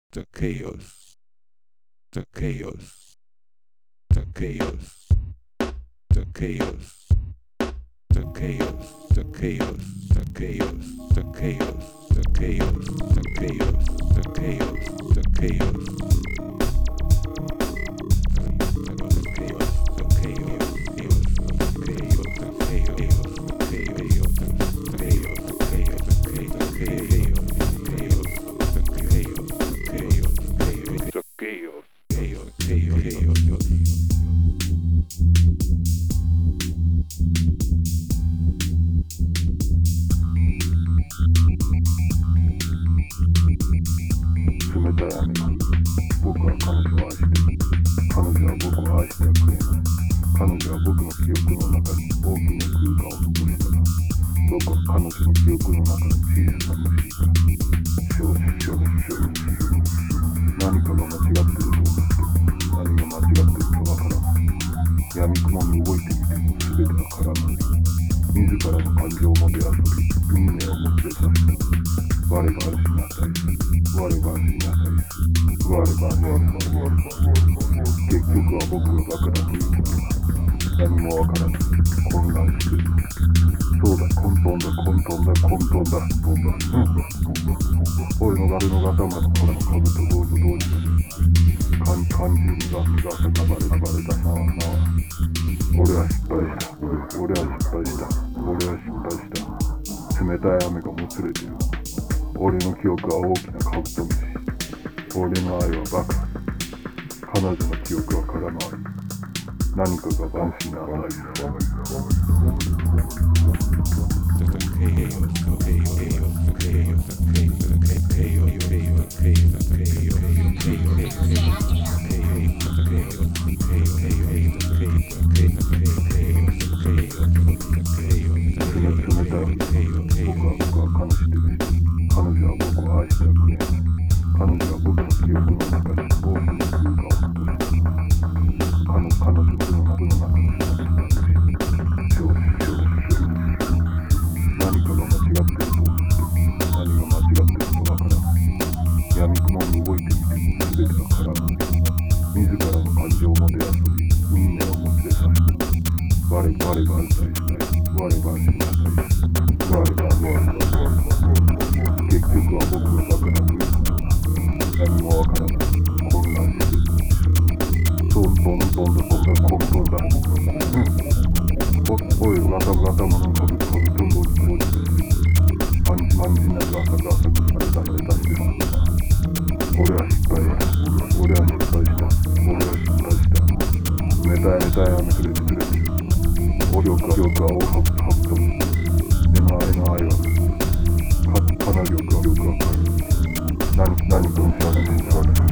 the chaos, the chaos, the chaos, the chaos, the chaos, the chaos, the chaos, the chaos, the chaos, the chaos, the chaos, the chaos. 冷たい雨に僕は彼女を愛している。彼女は僕を愛してはくれない。彼女は僕の記憶の中に大きな空間を残したが、僕は彼女の記憶の中の小さな虫だ。何かが間違っていると思って何が間違っているかわからない。闇雲に動いてみても全ては空回り。自らの感情をもてあそび、運命をもつれさせた。我がしなさい。我がしなさい。我がしなさい。結局は僕がバカだということは何もわからず混乱している。そうだ、混沌だ。俺の頭の頭の株と同時だ。感じるがバレたな。俺は失敗した。冷たい雨がもつれてる。俺の記憶は大きなカブトムシ。俺の愛はバカ。彼女の記憶は空回り。何かが万死な与える。僕は悲しんでる。彼女は僕を愛してはくれない。彼女は僕の記憶の中に大きな空間を残した。彼女の中の何かが間違っていると思って何が間違っているかわからない。闇雲に動いてみても全ては空回り。自らの感情をもてあそび、運命をもつれさせた。我が愛したい。我がしなさい。結局は僕がバカだということは何もわからない。混乱している。そうどんだ。おい、頭の株と同時です。感じながらされたしてる。俺は失敗した。冷たい雨くれてる。俺は記憶は大カブトムシ。でも愛の愛はかなりよくわかる。何かを知らない。